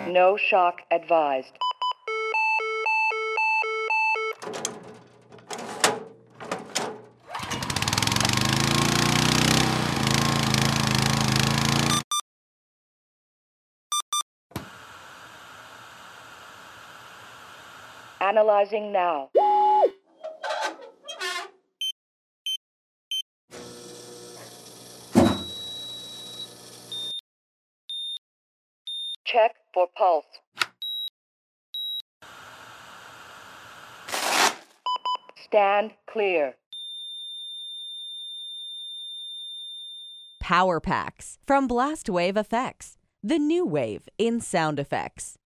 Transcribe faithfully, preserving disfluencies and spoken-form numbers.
No shock advised. Analyzing now. Check for pulse. Stand clear. Power Packs from Blastwave Effects, the new wave in sound effects.